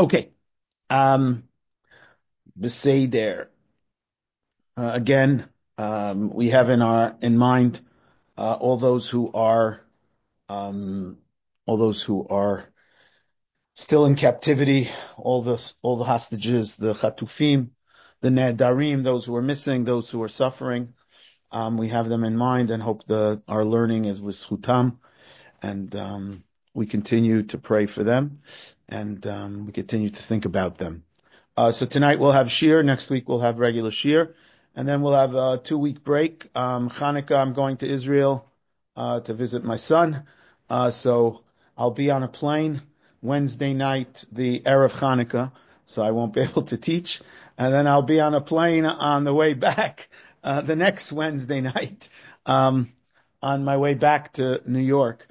Okay. Um, Beseder. Again, we have in mind all those who are um, all those who are still in captivity, all the hostages, the chatufim, the nedarim, those who are missing, those who are suffering. We have them in mind and hope our learning is lischutam, and we continue to pray for them, and we continue to think about them. So tonight we'll have shir. Next week we'll have regular shir, and then we'll have a 2 week break. Hanukkah, I'm going to Israel to visit my son. So I'll be on a plane Wednesday night, the Erev Hanukkah, so I won't be able to teach. And then I'll be on a plane on the way back the next Wednesday night on my way back to New York.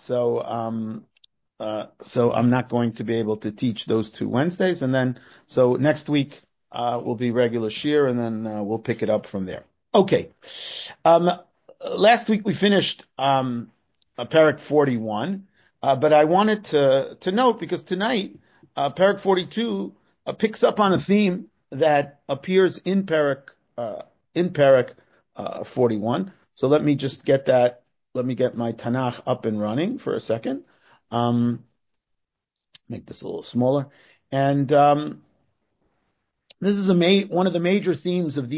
So I'm not going to be able to teach those 2 Wednesdays, and then so next week will be regular shir, and then we'll pick it up from there. Okay. Um, Last week we finished Parak 41, but I wanted to note because tonight Parak 42 picks up on a theme that appears in Parak 41. So let me just get that. Let me get my Tanakh up and running for a second. Um, Make this a little smaller. And this is one of the major themes of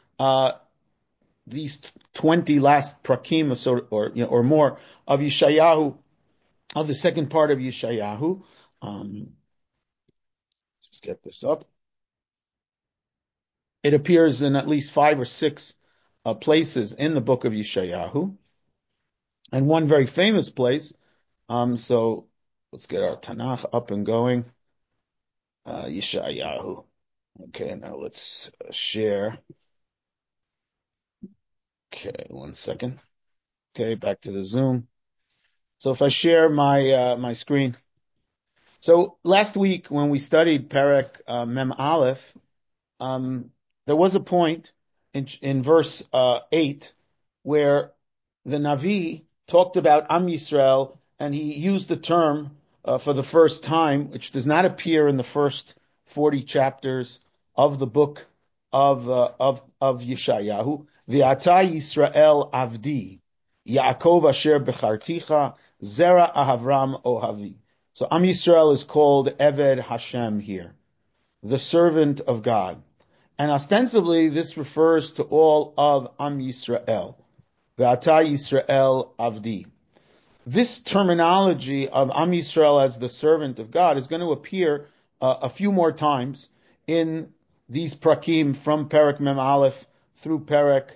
these 20 last prakim or more of Yeshayahu, of the second part of Yeshayahu. Just get this up. It appears in at least 5 or 6 places in the book of Yeshayahu, and one very famous place. So let's get our Tanakh up and going. Yeshayahu. Okay, now let's share. Okay, 1 second. Okay, back to the Zoom. So if I share my screen. So last week when we studied Perek Mem Aleph, there was a point in verse 8 where the Navi talked about Am Yisrael, and he used the term for the first time, which does not appear in the first 40 chapters of the book of Yeshayahu. V'ata Yisrael Avdi, Yaakov Asher Becharticha, Zera Ahavram Ohavi. So Am Yisrael is called Eved Hashem here, the servant of God. And ostensibly, this refers to all of Am Yisrael. Ve'ata Yisrael Avdi. This terminology of Am Yisrael as the servant of God is going to appear a few more times in these prakim from Perek Mem Aleph through Perek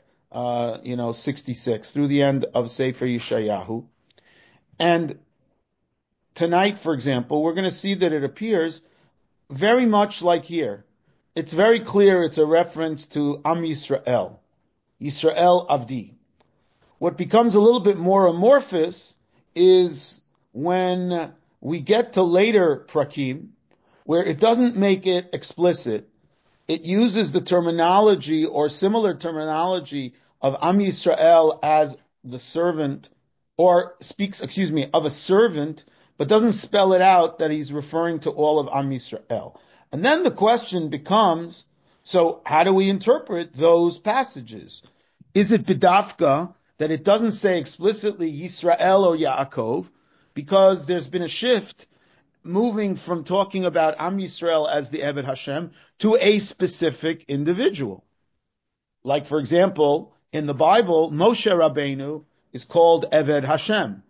66, through the end of Sefer Yeshayahu. And tonight, for example, we're going to see that it appears very much like here. It's very clear it's a reference to Am Yisrael, Yisrael Avdi. What becomes a little bit more amorphous is when we get to later prakim, where it doesn't make it explicit. It uses the terminology or similar terminology of Am Yisrael as the servant, or speaks, of a servant, but doesn't spell it out that he's referring to all of Am Yisrael. And then the question becomes, so how do we interpret those passages? Is it bidafka that it doesn't say explicitly Yisrael or Yaakov, because there's been a shift moving from talking about Am Yisrael as the Eved Hashem to a specific individual? Like, for example, in the Bible, Moshe Rabbeinu is called Eved Hashem.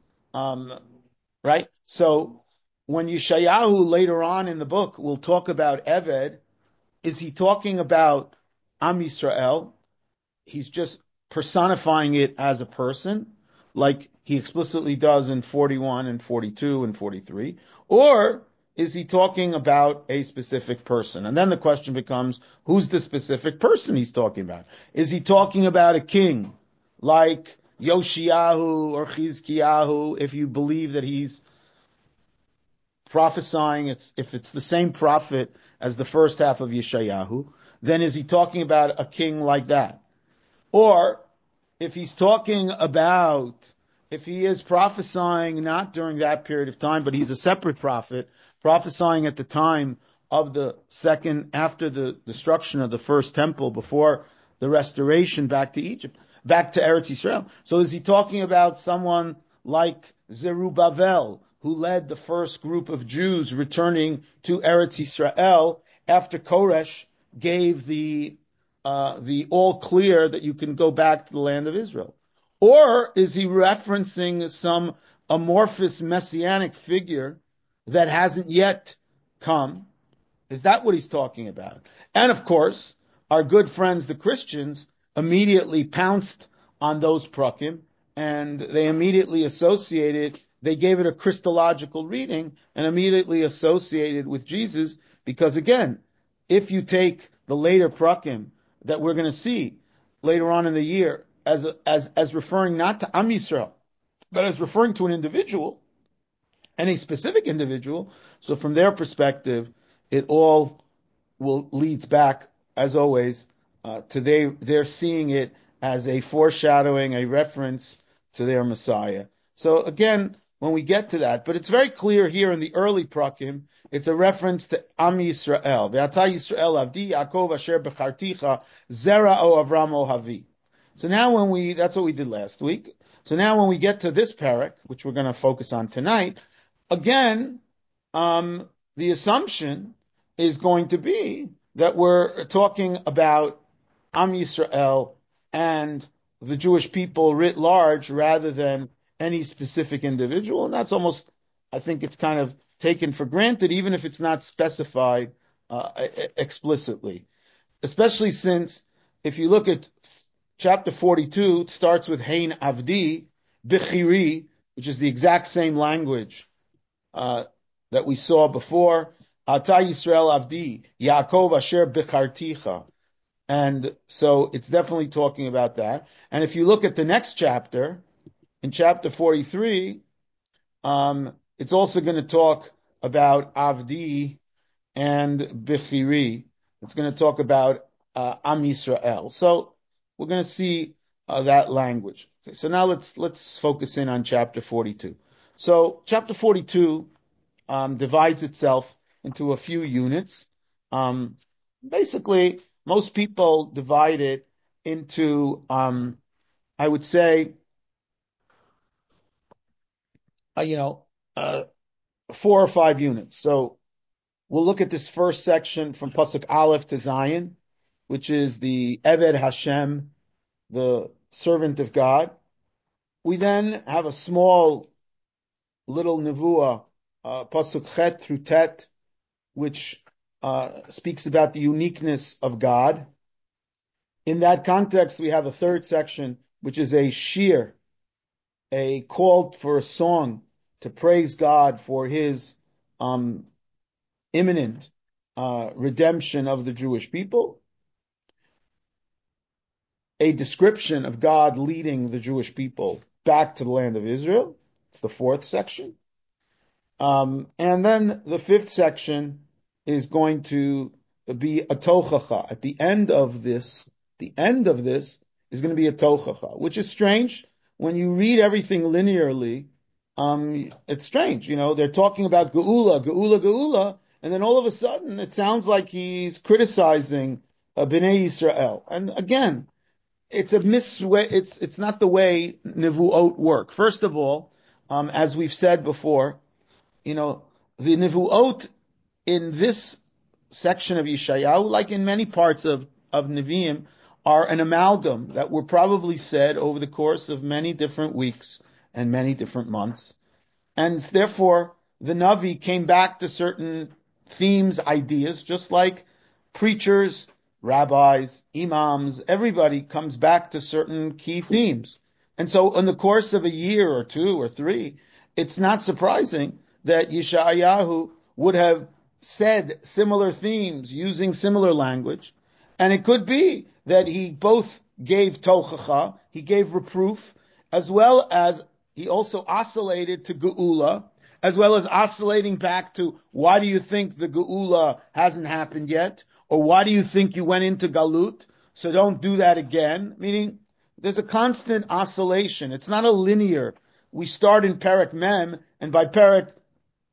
Right? So when Yeshayahu later on in the book will talk about Eved, is he talking about Am Yisrael? He's just personifying it as a person, like he explicitly does in 41 and 42 and 43, or is he talking about a specific person? And then the question becomes, who's the specific person he's talking about? Is he talking about a king like Yoshiyahu or Chizkiyahu, if you believe that he's prophesying, if it's the same prophet as the first half of Yeshayahu, then is he talking about a king like that? Or if he is prophesying not during that period of time, but he's a separate prophet prophesying at the time of the second, after the destruction of the first temple, before the restoration back to Egypt, back to Eretz Yisrael. So is he talking about someone like Zerubbabel, who led the first group of Jews returning to Eretz Yisrael after Koresh gave the all clear that you can go back to the land of Israel? Or is he referencing some amorphous messianic figure that hasn't yet come? Is that what he's talking about? And of course, our good friends, the Christians, immediately pounced on those prakim, and they immediately associated, they gave it a Christological reading and immediately associated with Jesus, because again, if you take the later prakim that we're going to see later on in the year as referring not to Am Yisrael, but as referring to an individual, any specific individual, so from their perspective, it all leads back, as always, to they're seeing it as a foreshadowing, a reference to their Messiah. So again, when we get to that, but it's very clear here in the early prakim, it's a reference to Am Yisrael. Ve'ata Yisrael avdi Yaakov asher becharticha zera o Avram o havi. So now that's what we did last week. So now when we get to this parak, which we're going to focus on tonight, again, the assumption is going to be that we're talking about Am Yisrael and the Jewish people writ large rather than any specific individual. And that's almost, I think it's kind of taken for granted, even if it's not specified explicitly. Especially since if you look at chapter 42, it starts with Hein Avdi, Bichiri, which is the exact same language that we saw before. Ata Yisrael Avdi, Yaakov Asher Bicharticha. And so it's definitely talking about that. And if you look at the next chapter, in chapter 43, it's also going to talk about Avdi and Bichiri. It's going to talk about Am Yisrael. So we're going to see that language. Okay, so now let's focus in on chapter 42. So chapter 42 divides itself into a few units. Basically, most people divide it into, I would say, uh, 4 or 5 units. So we'll look at this first section from Pasuk Aleph to Zion, which is the Eved Hashem, the servant of God. We then have a small little nevuah, Pasuk Chet through Tet, which speaks about the uniqueness of God. In that context, we have a third section, which is a shir, a call for a song to praise God for his imminent redemption of the Jewish people, a description of God leading the Jewish people back to the land of Israel. It's the fourth section. And then the fifth section is going to be a tochacha. At the end of this is going to be a tochacha, which is strange. When you read everything linearly, it's strange. They're talking about geula, geula, geula, and then all of a sudden it sounds like he's criticizing Bnei Yisrael. And again, it's a misway. It's not the way nivuot work. First of all, as we've said before, the nivuot in this section of Yeshayahu, like in many parts of Nevi'im, are an amalgam that were probably said over the course of many different weeks and many different months. And therefore, the Navi came back to certain themes, ideas, just like preachers, rabbis, imams, everybody comes back to certain key themes. And so in the course of a year or 2 or 3, it's not surprising that Yeshayahu would have said similar themes using similar language. And it could be that he both gave tochacha, he gave reproof, as well as he also oscillated to geula, as well as oscillating back to why do you think the geula hasn't happened yet? Or why do you think you went into galut? So don't do that again. Meaning there's a constant oscillation. It's not a linear. We start in Perek Mem, and by Perek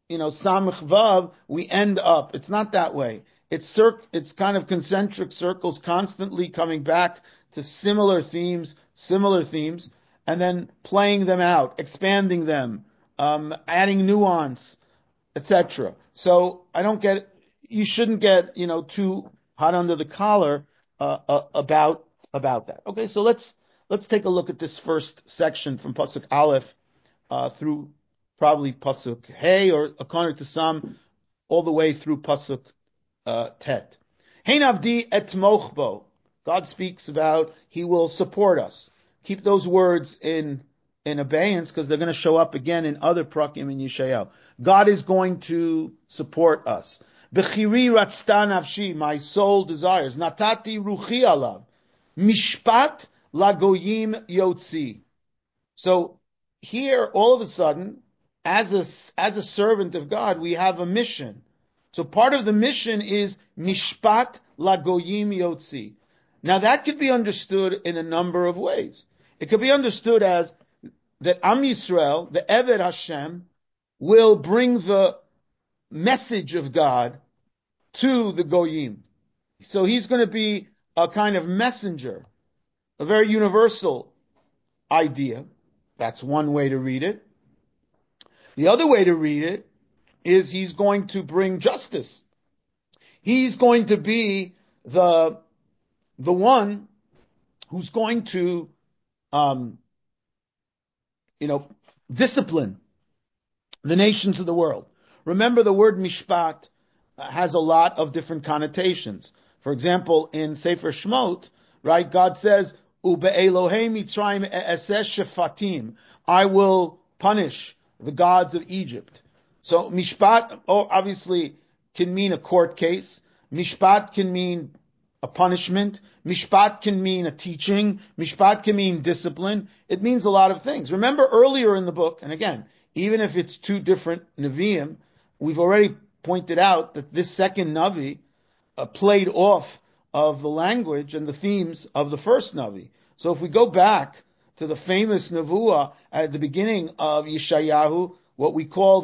Samich Vav, we end up. It's not that way. It's kind of concentric circles constantly coming back to similar themes, and then playing them out, expanding them, adding nuance, etc. So you shouldn't get, too hot under the collar, about that. Okay, so let's take a look at this first section from Pasuk Aleph, through probably Pasuk Hey, or according to some, all the way through Pasuk, Tet. Hein avdi et mochbo. God speaks about He will support us. Keep those words in abeyance, because they're going to show up again in other prakim in Yeshayahu. God is going to support us. Bechiri ratzta nafshi, my soul desires. Natati ruchi alav. Mishpat lagoyim yotzi. So here, all of a sudden, as a servant of God, we have a mission. So part of the mission is mishpat lagoyim yotzi. Now that could be understood in a number of ways. It could be understood as that Am Yisrael, the Eved Hashem, will bring the message of God to the Goyim. So he's going to be a kind of messenger, a very universal idea. That's one way to read it. The other way to read it is he's going to bring justice. He's going to be the one who's going to, discipline the nations of the world. Remember, the word mishpat has a lot of different connotations. For example, in Sefer Shmot, right, God says, Ube'elohei Mitzrayim e'eseh shefatim, I will punish the gods of Egypt. So mishpat, obviously, can mean a court case. Mishpat can mean a punishment. Mishpat can mean a teaching. Mishpat can mean discipline. It means a lot of things. Remember earlier in the book, and again, even if it's two different Nevi'im, we've already pointed out that this second Navi played off of the language and the themes of the first Navi. So if we go back to the famous Nevuah at the beginning of Yeshayahu, what we call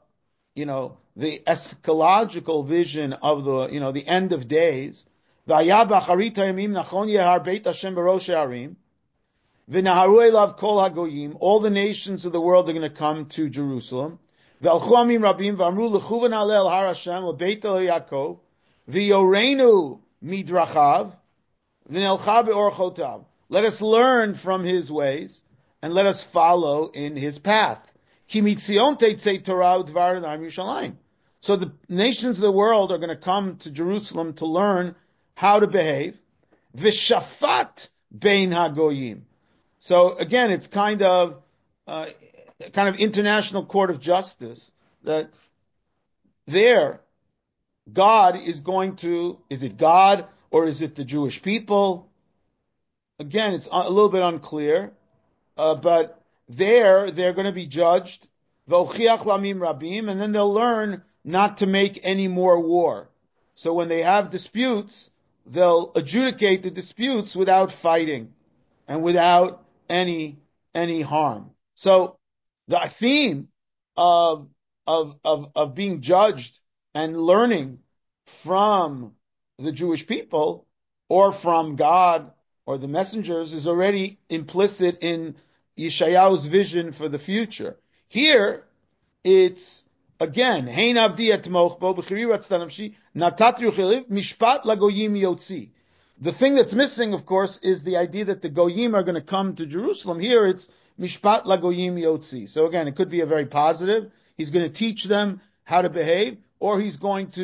the eschatological vision of the end of days, V'haya b'acharita yamim nachon yehar beit Hashem b'rosh ha'arim, v'naharu elav kol hagoyim, all the nations of the world are going to come to Jerusalem. V'alchu amim rabim v'amru l'chu v'na'aleh el har Hashem l'beit Yaakov, v'yoreinu midrachav, v'nelcha be'orchotav. Let us learn from His ways, and let us follow in His path. Ki mitzion teitzei Torah udvar Yerushalayim. So the nations of the world are going to come to Jerusalem to learn how to behave. V'shafat bein hagoyim. So again, it's kind of international court of justice, that there, God is going to, is it God or is it the Jewish people? Again, it's a little bit unclear, but they're going to be judged, v'ochiach lamim rabim, and then they'll learn not to make any more war. So when they have disputes, they'll adjudicate the disputes without fighting and without any harm. So the theme of being judged and learning from the Jewish people or from God or the messengers is already implicit in Yeshayahu's vision for the future. Here, it's again, Hein avdi et mochbo b'chiri ratzta nafshi natat rucheliv mishpat lagoyim yotzi. The thing that's missing, of course, is the idea that the goyim are going to come to Jerusalem. Here, it's mishpat lagoyim yotzi. So again, it could be a very positive. He's going to teach them how to behave, or the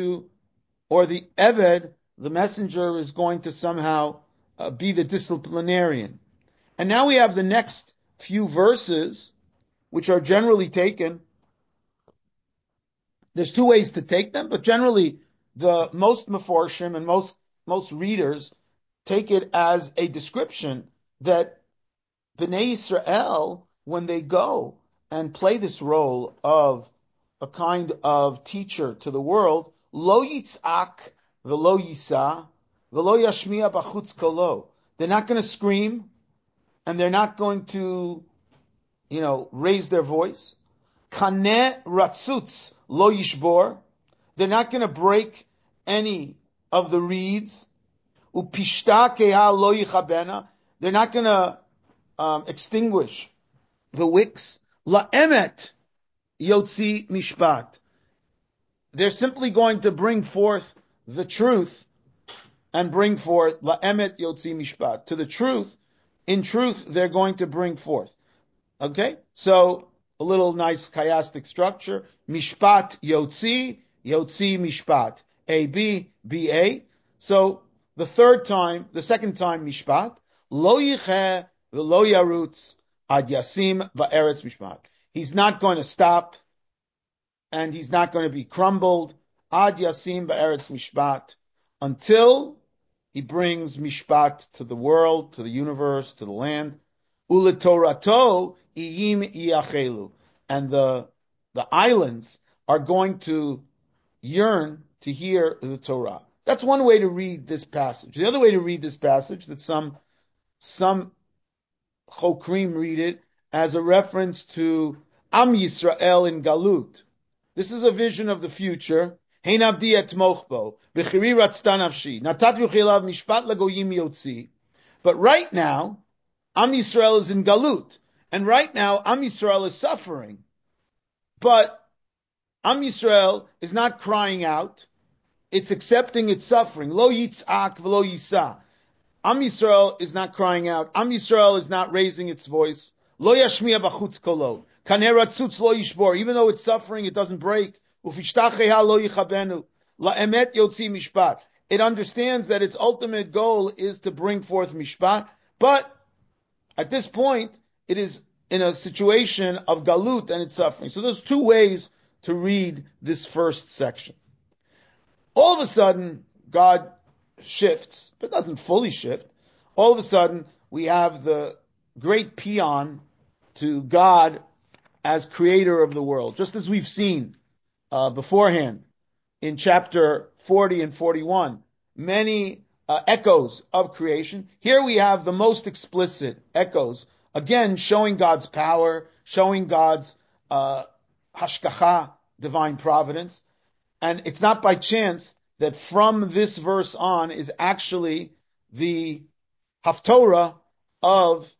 Eved, the messenger, is going to somehow be the disciplinarian. And now we have the next few verses, which are generally taken. There's two ways to take them, but generally the most meforshim and most readers take it as a description that Bnei Yisrael, when they go and play this role of a kind of teacher to the world, lo yitzak v'lo yisa v'lo yashmiya b'chutz kolo. They're not going to scream, and they're not going to, raise their voice. Kaneh ratzutz lo yishbor. They're not going to break any of the reeds. Upishta keha lo yichabena. They're not going to extinguish the wicks. La'emet yotzi mishpat. They're simply going to bring forth the truth and bring forth la'emet yotzi mishpat. To the truth, in truth, they're going to bring forth. Okay? So, a little nice chiastic structure. Mishpat yotzi, yotzi mishpat. A, B, B, A. So, the second time mishpat. Lo yicheh v'lo yarutz ad yasim ba'eretz mishpat. He's not going to stop and he's not going to be crumbled. Ad yasim ba'eretz mishpat. Until he brings mishpat to the world, to the universe, to the land. Uletorato iyim iachelu. And the islands are going to yearn to hear the Torah. That's one way to read this passage. The other way to read this passage, that some chokrim read it as a reference to Am Yisrael in Galut. This is a vision of the future. Hein avdi etmoch bo, b'chiri ratzta nafshi, natat yuchilav mishpat lagoyim yotzi. But right now, Am Yisrael is in Galut. And right now, Am Yisrael is suffering. But Am Yisrael is not crying out. It's accepting its suffering. Lo yitz'ak v'lo yisa. Am Yisrael is not crying out. Am Yisrael is not raising its voice. Lo yashmiya b'chutz kolo. Kaneh ratzutz lo yishbor. Even though it's suffering, it doesn't break. Ufishtacheha lo yichabenu. La'emet yotzi mishpat. It understands that its ultimate goal is to bring forth mishpat. But at this point, it is in a situation of galut and it's suffering. So there's two ways to read this first section. All of a sudden, God shifts, but doesn't fully shift. All of a sudden, we have the great paean to God as creator of the world, just as we've seen beforehand in chapter 40 and 41. Many echoes of creation. Here we have the most explicit echoes, again showing God's power, showing God's hashgacha, divine providence. And it's not by chance that from this verse on is actually the haftorah of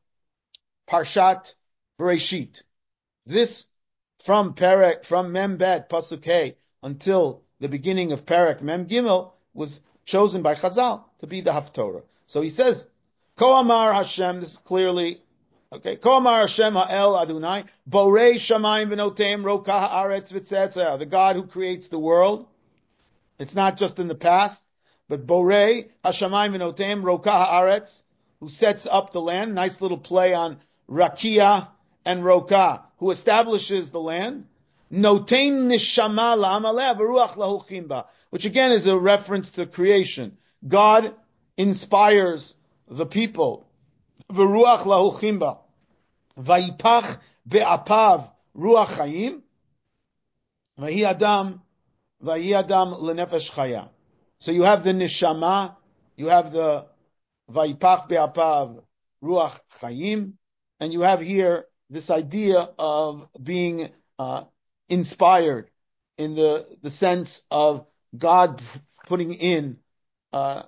Parshat Bereshit. This from Mem Bet Pasuk Hey until the beginning of Perek Mem Gimel was chosen by Chazal to be the haftorah. So he says, Ko Amar Hashem. This is clearly okay. Ko Amar Hashem Ha'el Adonai Borei Shamayim V'Noteim Roka Haaretz V'Tzetzeh. The God who creates the world. It's not just in the past, but Borei Hashamayim V'Noteim Roka Haaretz, who sets up the land. Nice little play on Rakia and Roka, who establishes the land. Notein Nishama La'amaleh V'Ruach Lahu Chimba, which again is a reference to creation. God inspires the people. V'Ruach Lahu Chimba. Vayipach Be'apav Ruach Chayim. V'Hi Adam lenefesh chaya. So you have the neshama, you have the vayipach be'apav ruach chayim, and you have here this idea of being inspired in the sense of God putting in the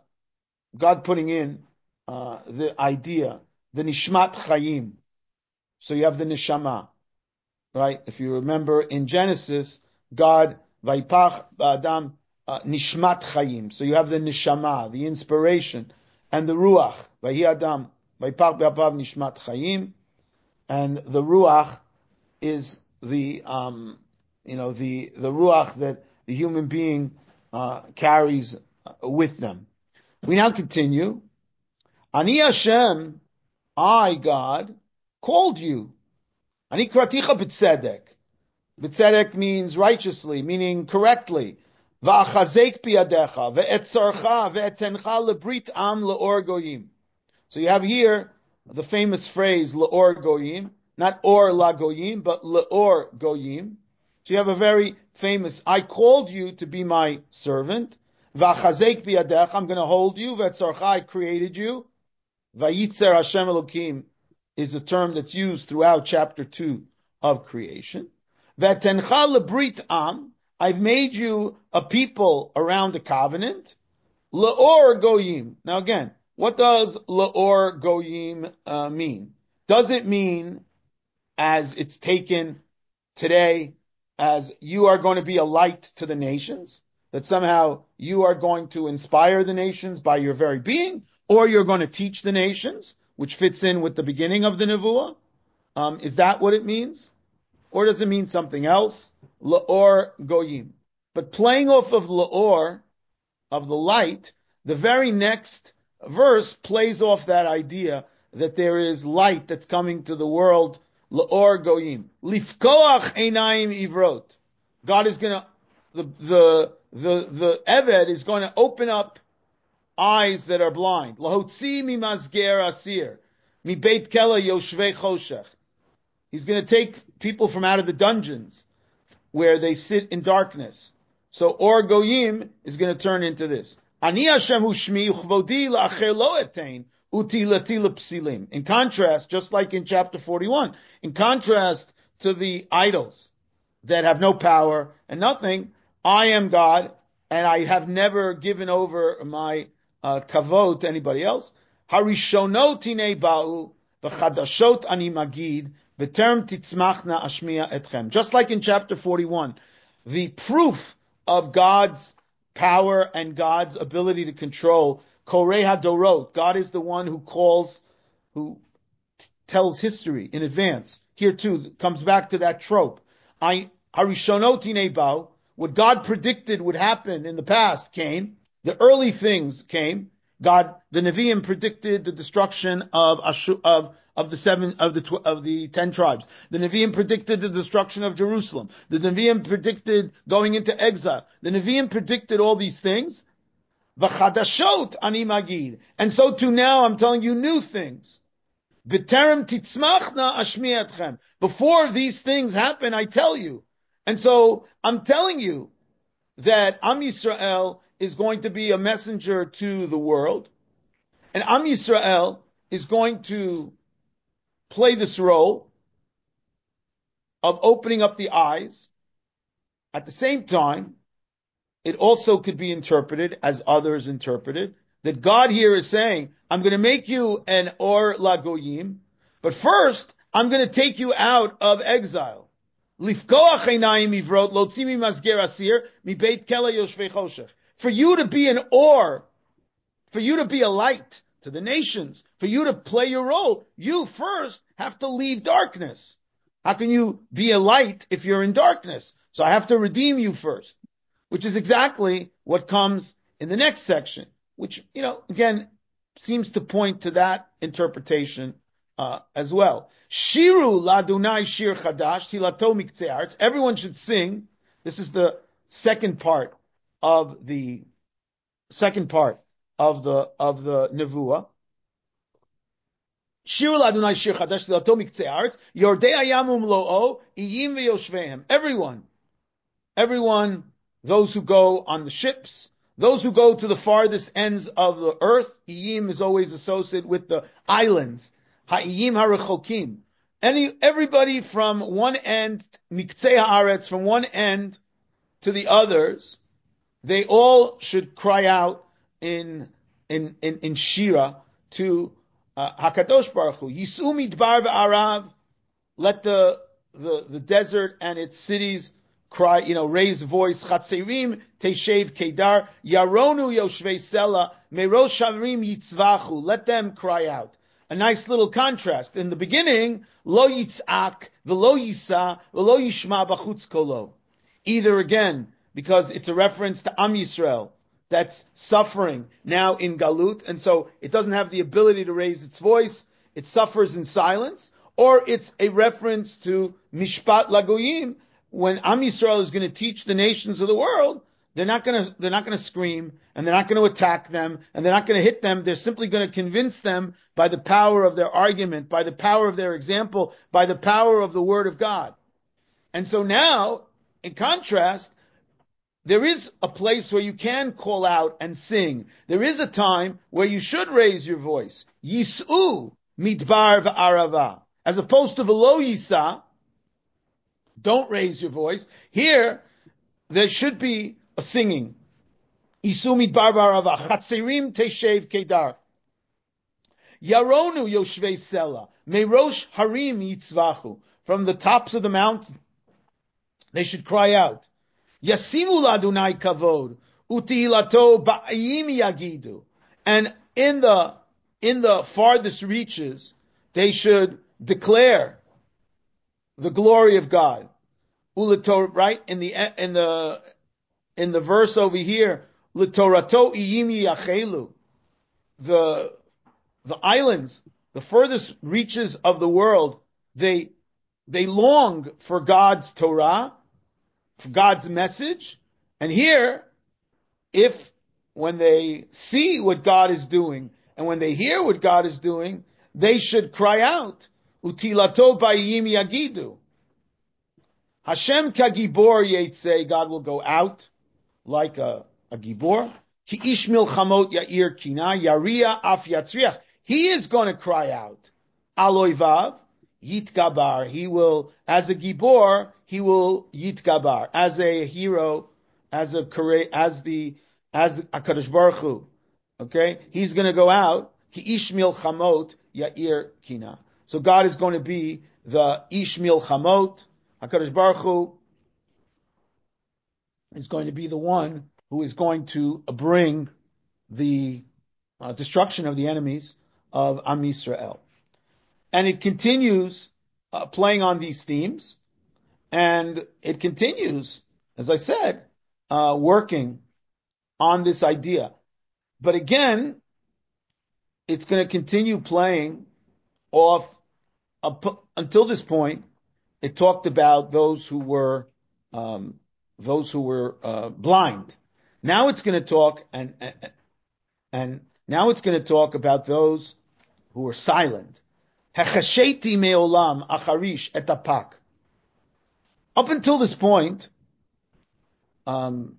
idea, the nishmat chayim. So you have the neshama, right? If you remember in Genesis, God Vayipach Adam Nishmat Chayim. So you have the neshama, the inspiration, and the ruach. Vayi Adam Vayipach Be'apav Nishmat Chayim, and the ruach is the ruach that the human being carries with them. We now continue. Ani Hashem, I God called you. Ani kraticha b'tzedek. B'tzedek means righteously, meaning correctly. Va'achazek biyadecha, ve'etzarcha, ve'etencha lebrit am le'or goyim. So you have here the famous phrase le'or goyim, not or la goyim, but le'or goyim. So you have a very famous, I called you to be my servant. Va'achazek biyadecha, I'm going to hold you. Ve'etzarcha, I created you. Vayitzer Hashem Elokim is a term that's used throughout chapter 2 of creation. V'tencha lebrit am, I've made you a people around the covenant. La'or goyim. Now again, what does la'or goyim mean? Does it mean, as it's taken today, as you are going to be a light to the nations? That somehow you are going to inspire the nations by your very being, or you're going to teach the nations, which fits in with the beginning of the Nevuah? Is that what it means? Or does it mean something else? La'or goyim. But playing off of la'or, of the light, the very next verse plays off that idea that there is light that's coming to the world. La'or goyim. Lifkoach einayim ivrot. God is gonna, the Eved is going to open up eyes that are blind. Lahotzi mi masger asir. Mi beit kela yoshvei choshech. He's going to take people from out of the dungeons where they sit in darkness. So Or Goyim is going to turn into this. Ani Hashem hu shmi uchvodi la'acher lo etein uti latila psilim. In contrast, just like in chapter 41, in contrast to the idols that have no power and nothing, I am God, and I have never given over my kavod to anybody else. Harishonot tinei ba'u v'chadashot ani magid b'term titzmachna ashmiya etchem. Just like in chapter 41, the proof of God's power and God's ability to control, Korei Hadorot, God is the one who calls, who tells history in advance. Here too, comes back to that trope. Harishonot tinei ba'u, what God predicted would happen in the past came. The early things came. God, the Nevi'im predicted the destruction of the 10 tribes. The Nevi'im predicted the destruction of Jerusalem. The Nevi'im predicted going into exile. The Nevi'im predicted all these things. V'chadashot ani magid. And so too now I'm telling you new things. B'terem titzmachna ashmi etchem. Before these things happen, I tell you. And so I'm telling you that Am Yisrael is going to be a messenger to the world, and Am Yisrael is going to play this role of opening up the eyes. At the same time, it also could be interpreted, as others interpreted, that God here is saying, I'm going to make you an Or Lagoyim, but first, I'm going to take you out of exile. Lifkoach einayim ivrot, lotzi mi masger asir, mi beit kela yoshvei choshech. For you to be an or, for you to be a light to the nations, for you to play your role, you first have to leave darkness. How can you be a light if you're in darkness? So I have to redeem you first, which is exactly what comes in the next section, which, again, seems to point to that interpretation as well. Shiru ladunai shir chadash tilato miktzei aretz. Everyone should sing. This is the second part of the nevuah. Shiru ladunai shir chadash tilato miktzei aretz. Yordei hayam umlo'o iyim v'yoshveihem. Everyone, those who go on the ships, those who go to the farthest ends of the earth. Iyim is always associated with the islands. Ha'iyim ha'rechokim. Everybody from one end, miktzei haaretz, from one end to the others, they all should cry out in Shira to Hakadosh Baruch Hu. Yisu midbar v'arav. Let the desert and its cities cry, raise voice. Chatzerim teishev kedar. Yaronu yoshvei sela. Merosh harim yitzvachu. Let them cry out. A nice little contrast. In the beginning, lo yitzak, v'lo yisa, v'lo yishma b'chutz kolo. Either again, because it's a reference to Am Yisrael that's suffering now in Galut, and so it doesn't have the ability to raise its voice, it suffers in silence, or it's a reference to Mishpat Lagoyim, when Am Yisrael is going to teach the nations of the world. They're not going to scream, and they're not going to attack them, and they're not going to hit them. They're simply going to convince them by the power of their argument, by the power of their example, by the power of the word of God. And so now, in contrast, there is a place where you can call out and sing. There is a time where you should raise your voice. Yis'u midbar v'arava. As opposed to v'lo yisa, Don't raise your voice. Here, there should be a singing. Isumit barbarava chatzerim teshev kedar. Yaronu yoshvei sela. Merosh harim yitzvachu. From the tops of the mountain, they should cry out. Yasimu ladunai kavod. Utilato ba'ayim yagidu. And in the farthest reaches, they should declare the glory of God. Ulator, right? In the verse over here, Litorato iyim yachelu. The islands, the furthest reaches of the world, they long for God's Torah, for God's message. And here, when they see what God is doing, and when they hear what God is doing, they should cry out, Utilato ba'yim yagidu. Hashem kagibor yetze, God will go out like a gibor. Ki ish milchamot ya'ir kina, yaria af yatzriach. He is going to cry out. Aloivav, yitgabar. He will, as a gibor, he will yitgabar. As a hero, as HaKadosh Baruch Hu. Okay? He's going to go out. Ki ish milchamot ya'ir kina. So God is going to be the ish milchamot. HaKadosh Baruch Hu is going to be the one who is going to bring the destruction of the enemies of Am Yisrael. And it continues playing on these themes, and it continues, as I said, working on this idea. But again, it's going to continue playing off until this point. It talked about those who were blind. Now it's going to talk and now it's going to talk about those who were silent. Hechasheti me'olam acharish et apak. Up until this point, God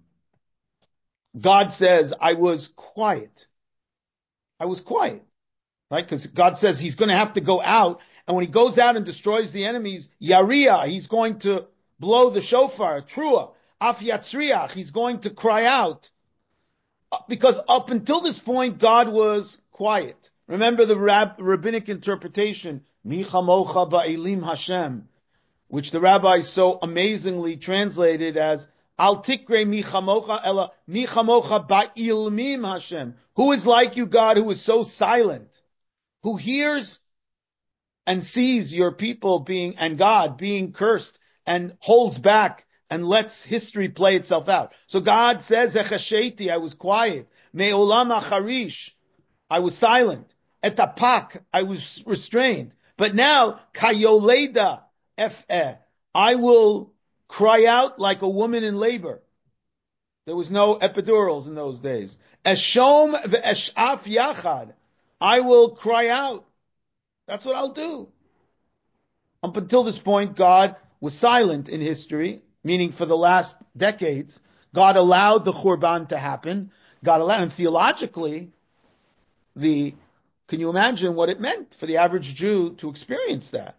says, I was quiet. I was quiet. Right? Because God says he's going to have to go out, and when he goes out and destroys the enemies, Yariah, he's going to blow the shofar, Trua, Af Yatzriach, he's going to cry out. Because up until this point, God was quiet. Remember the rabbinic interpretation, Mi chamocha ba'elim Hashem, which the rabbis so amazingly translated as Al tikre mi chamocha ela mi chamocha ba'ilmim Hashem. Who is like you, God, who is so silent, who hears and sees your people and God being cursed and holds back and lets history play itself out. So God says, Echasheti, I was quiet. Me'olam acharish, I was silent. Etapak, I was restrained. But now, kayoleda ef'eh, I will cry out like a woman in labor. There was no epidurals in those days. Eshom ve'eshaf yachad, I will cry out. That's what I'll do. Up until this point, God was silent in history, meaning for the last decades, God allowed the Khurban to happen. God allowed, and theologically, can you imagine what it meant for the average Jew to experience that?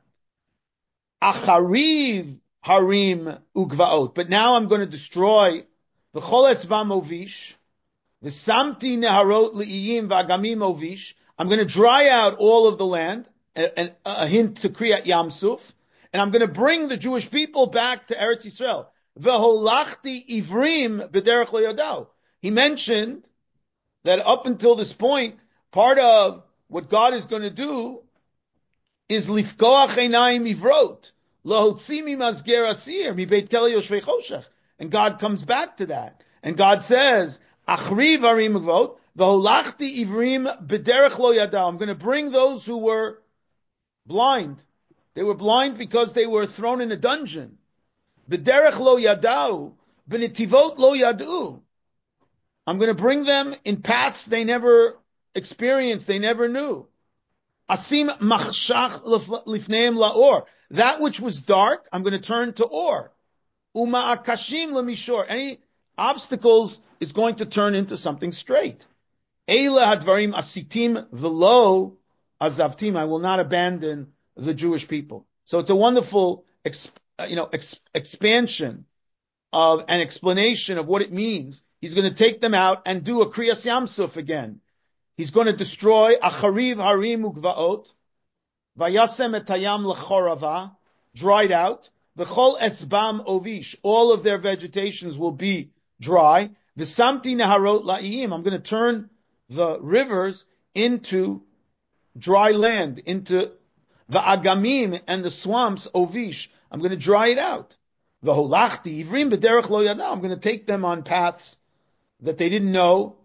Achariv harim ugvaot. But now I'm going to destroy the choles v'movish, the samti neharot li'iyim v'agamim ovish. I'm going to dry out all of the land, and a hint to Kriyat Yamsuf, and I'm going to bring the Jewish people back to Eretz Yisrael. V'holachti ivrim b'derech lo yodau. He mentioned that up until this point, part of what God is going to do is lifkoach einayim ivrot, lahotzi mimazger asir, mibeit keli yoshvei choshech. And God comes back to that. And God says, achriv harim ugvot, v'holachti ivrim b'derech lo yadau. I'm going to bring those who were blind. They were blind because they were thrown in a dungeon. B'derech lo yadau, b'netivot lo yadu. I'm going to bring them in paths they never experienced, they never knew. Asim machshach lifneim laor. That which was dark, I'm going to turn to or. Uma akashim lemishor. Any obstacles is going to turn into something straight. Eila hadvarim asitim v'lo azavtim. I will not abandon the Jewish people. So it's a wonderful expansion of an explanation of what it means. He's going to take them out and do a Kriyas Yamsuf again. He's going to destroy Achariv Harim Ugvaot, Vayasem etayam lechorava, dried out. V'chol esbam ovish, all of their vegetations will be dry. V'samti neharot la'iyim, I'm going to turn the rivers into dry land, into the agamim and the swamps ovish. I'm going to dry it out. V'holachti ivrim b'derech lo yada, I'm going to take them on paths that they didn't know.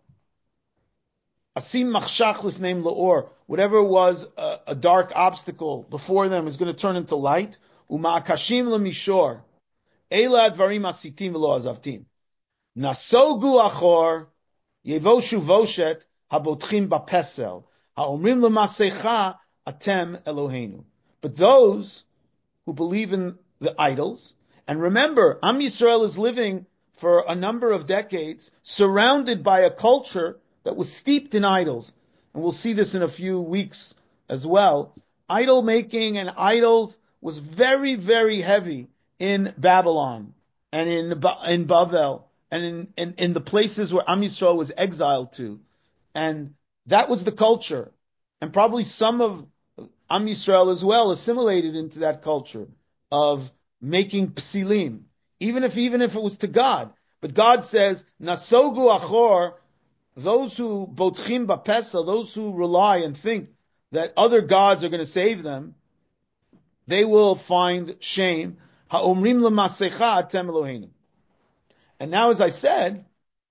Asim machshach lifneim laor, whatever was a dark obstacle before them is going to turn into light. Uma'akashim lemishor, eila advarim asitim v'lo azavtim. Nasogu achor, yevoshu voshet habotchim bapesel, haomrim lemasecha atem Eloheinu. But those who believe in the idols, and remember, Am Yisrael is living for a number of decades surrounded by a culture that was steeped in idols. And we'll see this in a few weeks as well. Idol making and idols was very, very heavy in Babylon and in Bavel and in the places where Am Yisrael was exiled to. And that was the culture. And probably some of Am Yisrael as well assimilated into that culture of making psilim, even if it was to God. But God says, Nasogu achor, those who botchim bapesa, those who rely and think that other gods are going to save them, they will find shame. Ha'omrim lemasecha atem Eloheinu. And now, as I said,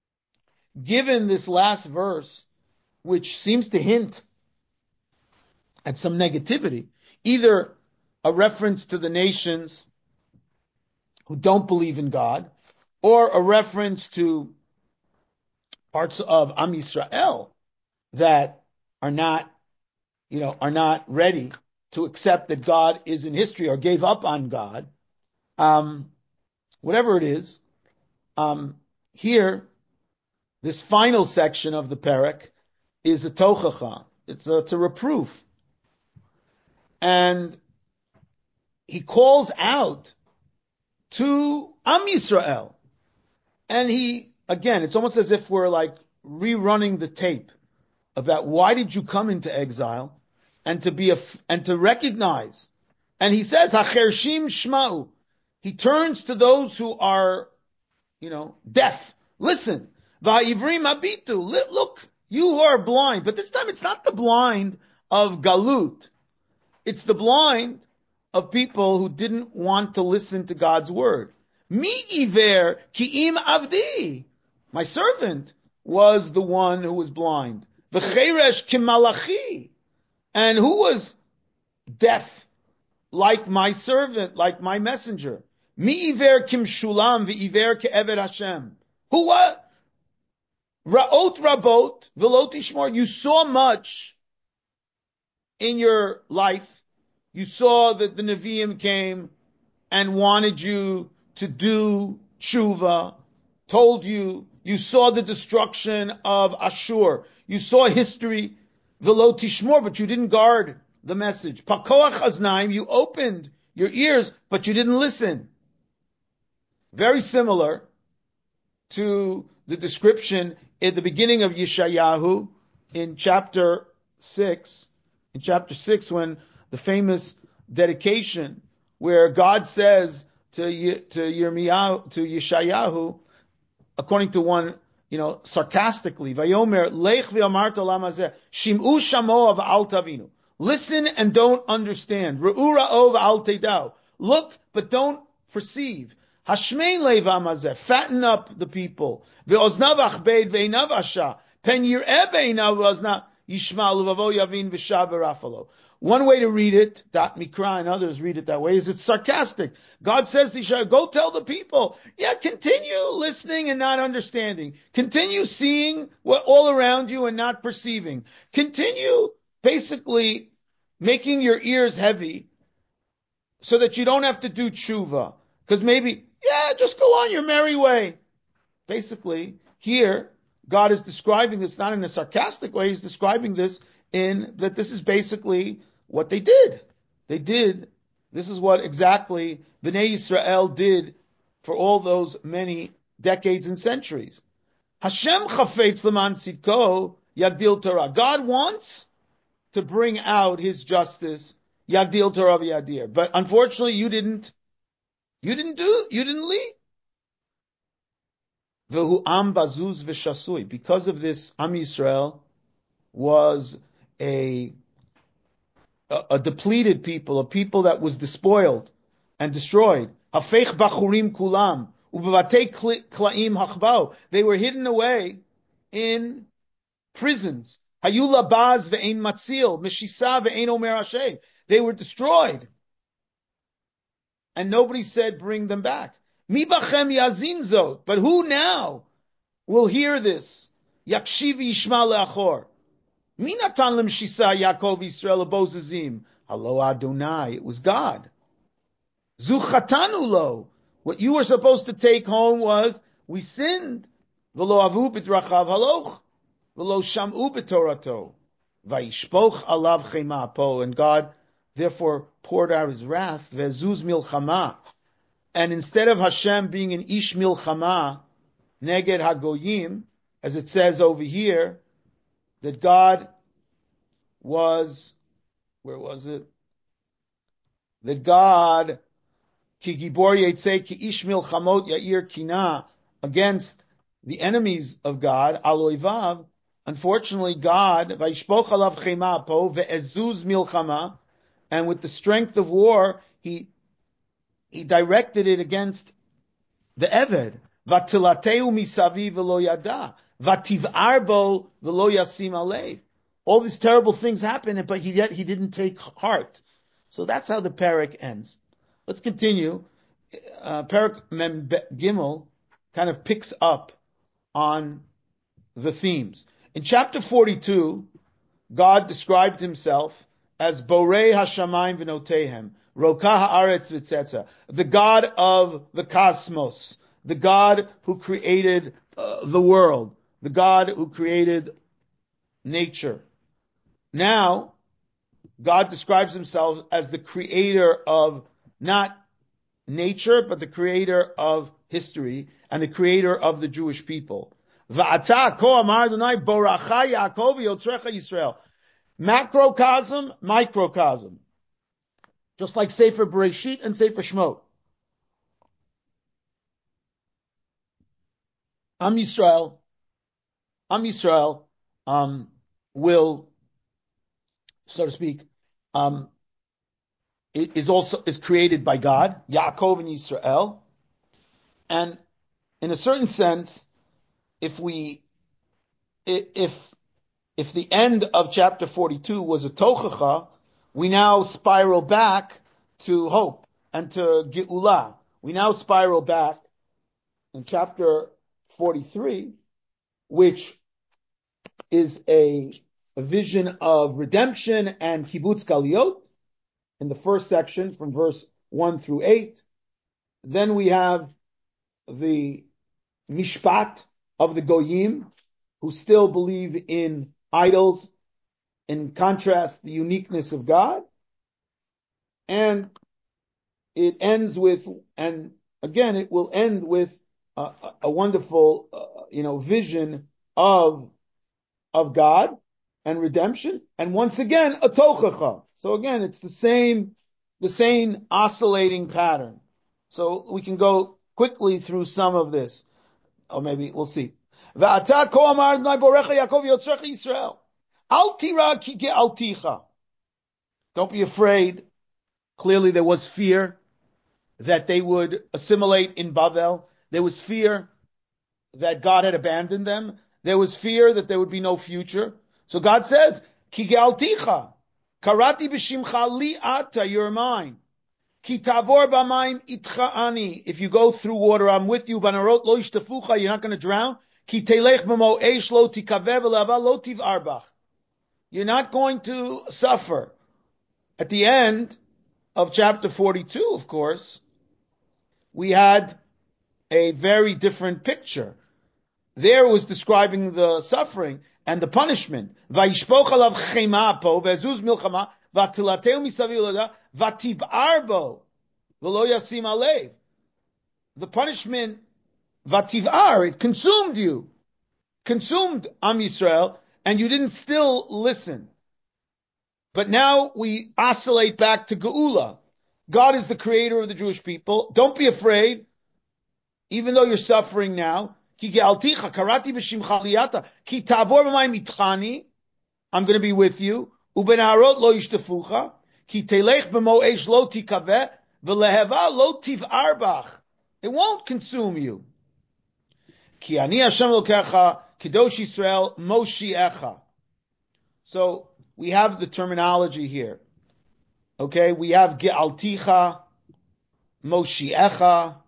given this last verse, which seems to hint at some negativity, either a reference to the nations who don't believe in God, or a reference to parts of Am Yisrael that are not ready to accept that God is in history or gave up on God. Whatever it is, here, this final section of the parak is a tochacha. It's a reproof. And he calls out to Am Yisrael. And again, it's almost as if we're like rerunning the tape about why did you come into exile, and to recognize. And he says, Hachershim shma'u. He turns to those who are, deaf. Listen. Va'ivrim abitu. Look, you who are blind. But this time it's not the blind of galut. It's the blind of people who didn't want to listen to God's word. Mi iver ki'im avdi. My servant was the one who was blind. V'cheresh kimalachi. And who was deaf like my servant, like my messenger? Mi iver kim shulam v'iver ke'eved Hashem. Who what? Ra'ot rabot v'lo tishmor. You saw much in your life. You saw that the Nevi'im came and wanted you to do tshuva, told you. You saw the destruction of Ashur. You saw history, v'lo tishmor, but you didn't guard the message. Pakoach aznaim, you opened your ears, but you didn't listen. Very similar to the description at the beginning of Yeshayahu in chapter 6. In chapter 6, when the famous dedication where God says to Yeshayahu, according to one, sarcastically, Vayomer lech v'amarta lamazeh shim'u shamo v'al tavinu. Listen and don't understand. Re'u ra'o v'al teidau. Look, but don't perceive. Hashmein leiv amazeh. Fatten up the people. Ve'oznav achbeid ve'inav asha. Pen yir'eh ve'inav v'oznav yishma l'vavo yavin v'shav v'rafalo. One way to read it, Dat Mikra and others read it that way, is it's sarcastic. God says to Yeshaya, go tell the people, continue listening and not understanding. Continue seeing what all around you and not perceiving. Continue basically making your ears heavy so that you don't have to do tshuva. Because maybe, just go on your merry way. Basically, here, God is describing this not in a sarcastic way, he's describing this in that this is basically what they did. They did This is what exactly Bnei Yisrael did for all those many decades and centuries. Hashem chafetz leman tzidko yagdil Torah. God wants to bring out His justice, yagdil Torah v'yadir. But unfortunately, you didn't lead. V'hu am bazuz v'shasui. Because of this, Am Yisrael was a depleted people, a people that was despoiled and destroyed. Hafeich bachurim kulam ubevatei klaim hachbau. They were hidden away in prisons. Hayula baz ve'ein matzil, meshisa ve'ein omer Hashem. They were destroyed, and nobody said bring them back. Mi bachem yazin zot. But who now will hear this? Yakshiv yishma leachor. Mi natan lim shisa Yaakov Yisrael abozazim. Halo Adonai. It was God. Zuchatanu lo. What you were supposed to take home was, we sinned. V'lo avu b'drachav haloch. V'lo sham'u b'torato. Vayishpoch alav chema po. And God therefore poured out His wrath. Ve'zuz milchama. And instead of Hashem being an ish milchama, neged hagoyim, as it says over here, that God was, where was it? That God, ki gibor yetzei ki ish milchamot yair kina, against the enemies of God, aloivav. Unfortunately, God, vayishpoch alav chema po ve'ezuz milchama, and with the strength of war, He directed it against the Eved. Vatilateu misavi v'lo yada. Vativ'ar bo v'lo yasim alev. All these terrible things happened, but yet he didn't take heart. So that's how the parak ends. Let's continue. Parak Mem Gimel kind of picks up on the themes. In chapter 42, God described Himself as Borei Hashamayim v'notehem, Rokah haaretz v'tzetza, the God of the cosmos, the God who created the world, the God who created nature. Now, God describes Himself as the creator of not nature, but the creator of history and the creator of the Jewish people. Va'ata ko amar Adonai boracha Yaakov v'yotzrecha Yisrael. Macrocosm, microcosm. Just like Sefer Bereshit and Sefer Shemot. Am Yisrael will, so to speak, is created by God, Yaakov and Yisrael. And in a certain sense, if the end of chapter 42 was a tochacha, we now spiral back to hope and to Geulah. We now spiral back in chapter 43, which is a vision of redemption and kibbutz galiot in the first section from verse 1 through 8. Then we have the mishpat of the goyim, who still believe in idols, in contrast, the uniqueness of God. And it ends with, and again, it will end with a wonderful, vision of God and redemption. And once again, a tochacha. So again, it's the same oscillating pattern. So we can go quickly through some of this. Or maybe we'll see. V'ata ko amar Adonai borecha Yaakov yotzrecha Yisrael. Al tira ki ge'alticha. Don't be afraid. Clearly there was fear that they would assimilate in Bavel. There was fear that God had abandoned them. There was fear that there would be no future. So God says, Ki ge'alticha. Karati b'shimcha li ata, you're mine. Ki tavor b'mayim itcha ani. If you go through water, I'm with you. Banarot lo yishtafucha, you're not going to drown. Ki telech b'mo eish lo tikavev elava lo tiv'arbach. You're not going to suffer. At the end of chapter 42, of course, we had a very different picture. There it was describing the suffering and the punishment. Vayishpoch alav chema po ve'ezuz milchama vatilateu misav vatib'arbo v'lo yasim alev. The punishment, vativar, it consumed you, consumed Am Yisrael, and you didn't still listen. But now we oscillate back to Geula. God is the creator of the Jewish people. Don't be afraid, even though you're suffering now. Ki ge'alticha karati b'shimcha liyata ki tavor b'mayim itchani. I'm going to be with you. Uben harot lo yishtafucha ki telech b'mo eish lo tikaveh v'leheva lo tiv'arbach. It won't consume you. Ki ani Hashem lokecha kadosh Yisrael moshiecha. So we have the terminology here. Okay, we have ge'alticha, moshiecha.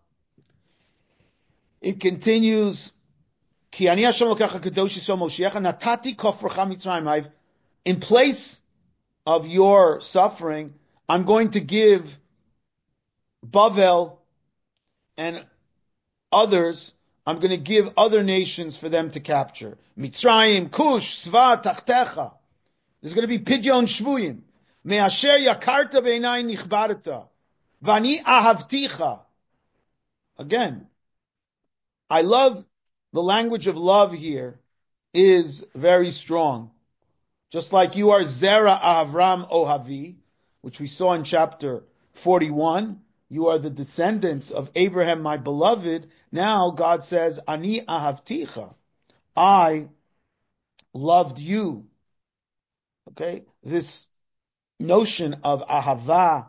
It continues, Ki ani Hashem lokecha kadosh Yisrael moshiecha natati kofrecha mitzrayim. I've, in place of your suffering, I'm going to give Bavel and others, I'm going to give other nations for them to capture. Mitzrayim, Kush, Sva, Tachtecha. There's going to be Pidyon Shvuyim. Me'asher yakarta be'inai nichbarata. Vani ahavticha. Again, I love, the language of love here is very strong. Just like you are Zera Avram Ohavi, which we saw in chapter 41, you are the descendants of Abraham, my beloved. Now God says, Ani ahavticha. I loved you. Okay? This notion of ahava,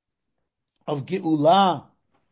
of geula,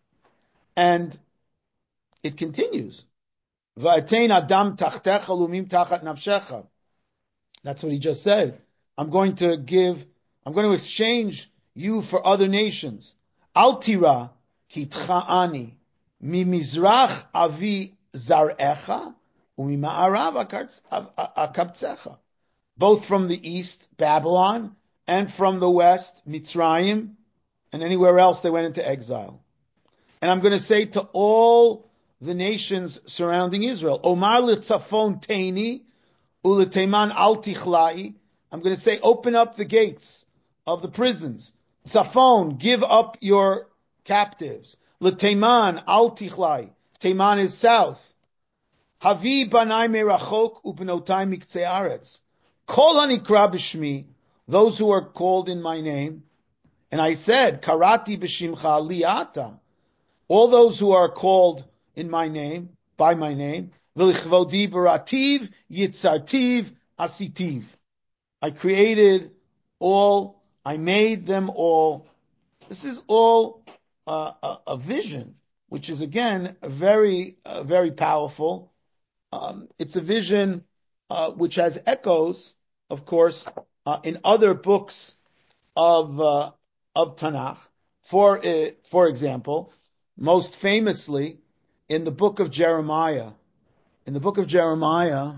and it continues. Va'atein adam tachtecha lumim tachat nafshecha. That's what he just said. I'm going to exchange you for other nations. Al tira kitcha'ani mimizrach avi zarecha umima'arav akabtzecha. Both from the east, Babylon, and from the west, Mitzrayim, and anywhere else they went into exile. And I'm going to say to all the nations surrounding Israel, Omar litzafon teini, uleteiman al tichlai. I'm going to say, open up the gates of the prisons. Tzafon, give up your captives. Leteiman al tichlai. Teiman is south. Havi banai merachok upenotai miktzei aretz. Kol hanikra b'shmi, those who are called in my name. And I said, karati b'shimcha liata. All those who are called in my name, by my name, v'lichvodi barativ, yitzartiv, asitiv. I created all, I made them all. This is all a vision, which is again very powerful. It's a vision which has echoes, of course, in other books of Tanakh. For example, most famously in the book of Jeremiah. In the book of Jeremiah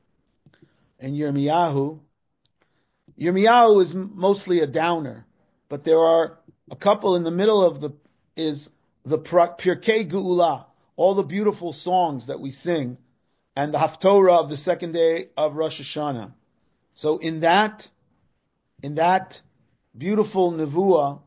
and Yirmiyahu is mostly a downer, but there are a couple in the middle of the Pirkei Geula, all the beautiful songs that we sing, and the Haftorah of the second day of Rosh Hashanah. So in that beautiful nevuah,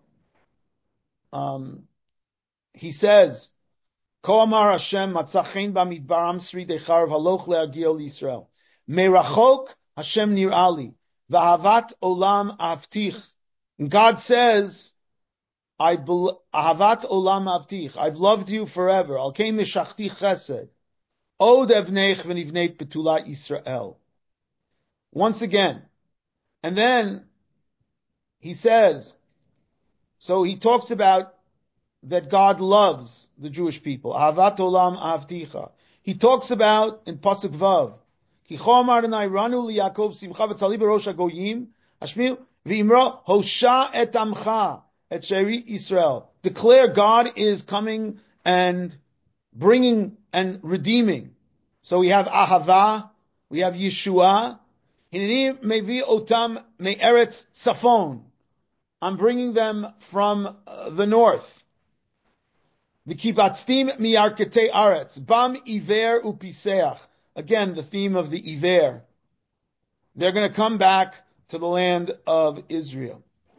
he says, Ko amar Hashem matzachein bamidbar amsri decharav haloch le'agio Yisrael. Merachok Hashem nir'ali v'ahavat olam avtich. And God says, ahavat olam avtich. I've loved you forever. Al kein mishachti chesed. Od evnech v'nivneit betulat Yisrael. Once again. And then he says, so he talks about that God loves the Jewish people. Ahavat olam avticha. He talks about in Pasuk Vav, Ki chomar Adonai ranu liYakov simcha v'tzali b'rosh hagoyim hashmiu v'imra hosha et amcha et sheri Yisrael. Declare God is coming and bringing and redeeming. So we have Ahava, we have Yeshua. Hineni mevi otam me'eretz tzafon. I'm bringing them from the north. V'kibatztim miyarketei aretz. Bam iver upiseach. Again, the theme of the iver. They're going to come back to the land of Israel.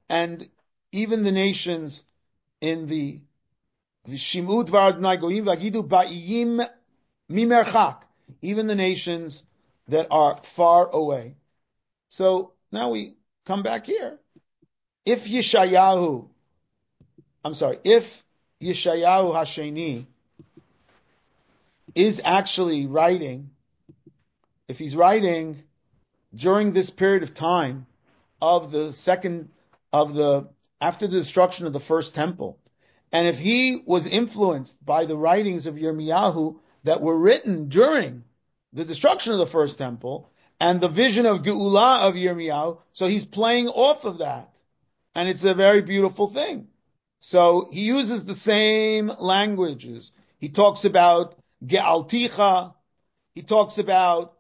and even the nations in the V'shim'u dvar Adonai goyim v'agidu ba'iyim mimerchak, even the nations that are far away. So now we come back here. If Yeshayahu Hasheni is actually writing, if he's writing during this period of time of the after the destruction of the first temple, and if he was influenced by the writings of Yirmiyahu that were written during the destruction of the first temple and the vision of Geula of Yirmiyahu, so he's playing off of that. And it's a very beautiful thing. So he uses the same languages. He talks about Ge'alticha. He talks about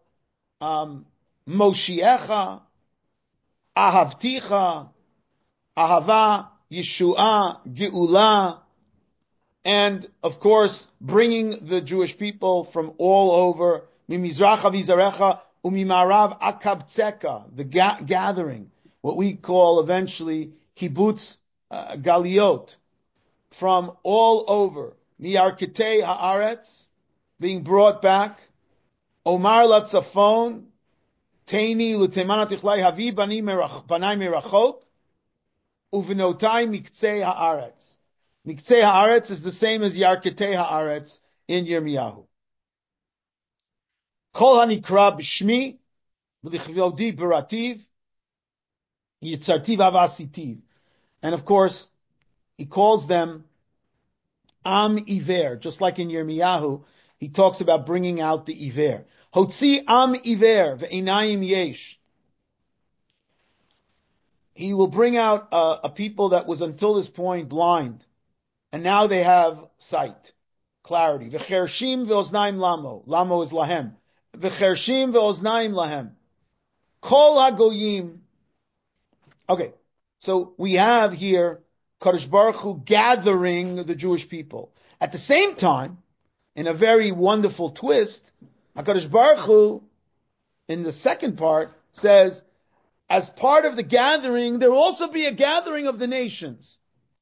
Moshiecha, Ahavticha, Ahava, Yeshua, Geula, and of course bringing the Jewish people from all over, Mimizracha Vizarecha, Umimarav Akabtzeka, the gathering, what we call eventually Kibbutz Galiot, from all over, Miarketei Haaretz, being brought back, Omar Latzafon, Teini Lutemana Tichlai Havi Banai Merachok, Uvinotai Miktzei Haaretz. Miktzei Haaretz is the same as Yarketei Haaretz in Yirmiyahu. Kol Hanikra B'Shmi, B'Lichvodi B'Rativ, Yitzartiv Avasitiv. And of course, he calls them Am Iver, just like in Yirmiyahu, he talks about bringing out the Iver. Hotzi Am Iver ve'einayim yesh. He will bring out a people that was until this point blind, and now they have sight, clarity. V'chershim ve'oznaim lamo. Lamo is lahem. V'chershim ve'oznaim lahem. Kol hagoyim. Okay, so we have here Kadosh Baruch Hu gathering the Jewish people. At the same time, in a very wonderful twist, HaKadosh Baruch Hu, in the second part, says, as part of the gathering, there will also be a gathering of the nations.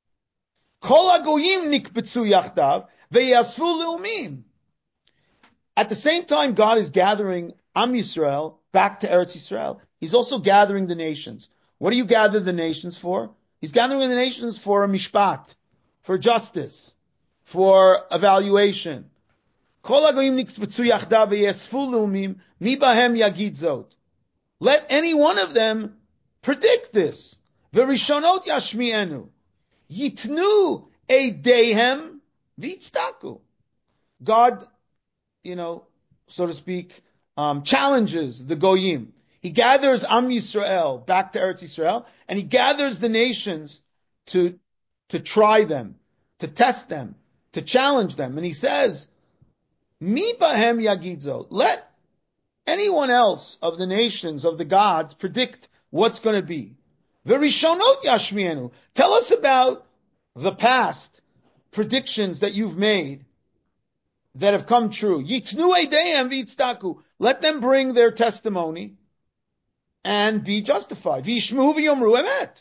Kol hagoyim nikbetzu yachdav veyasfu leumim. At the same time, God is gathering Am Yisrael back to Eretz Yisrael. He's also gathering the nations. What do you gather the nations for? He's gathering the nations for a mishpat, for justice, for evaluation. Kol hagoyim nikbetzu yachdav veyasfu leumim mi bahem yagid zot. Let any one of them predict this. V'rishonot yashmi'enu. Yitnu eidehem v'yitztaku. God, so to speak, challenges the Goyim. He gathers Am Yisrael back to Eretz Yisrael, and he gathers the nations to try them, to test them, to challenge them. And he says, Mi bahem yagidzo. Let anyone else of the nations, of the gods, predict what's going to be. V'rishonot yashmienu. Tell us about the past predictions that you've made that have come true. Yitnu eidehem v'yitztaku. Let them bring their testimony and be justified. V'yishmu v'yomru emet.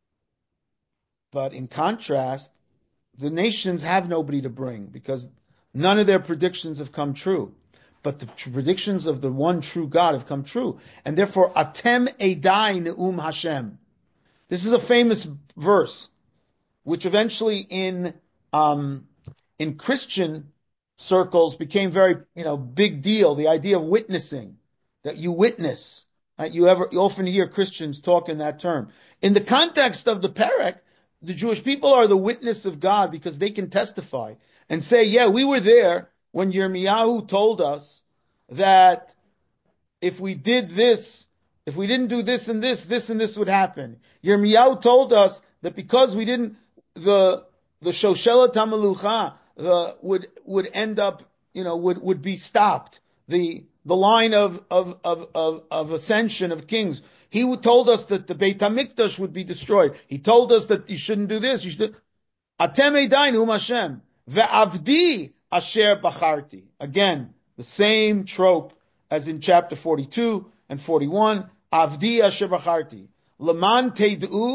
But in contrast, the nations have nobody to bring because none of their predictions have come true. But the predictions of the one true God have come true. And therefore, Atem Eidai Ne'um Hashem. This is a famous verse, which eventually in Christian circles became very, big deal. The idea of witnessing, that you witness. Right? You often hear Christians talk in that term. In the context of the Perek, the Jewish people are the witness of God because they can testify and say, yeah, we were there when Yirmiyahu told us that if we did this, if we didn't do this and this would happen. Yirmiyahu told us that because we didn't, the Shoshelet HaMelucha would end up, would be stopped. The line of ascension of kings. He told us that the Beit HaMikdash would be destroyed. He told us that you shouldn't do this. You should. Atem Eidainu Hashem ve'avdi asher bacharti. Again, the same trope as in chapter 42 and 41. Avdi asher bacharti. Leman teid'u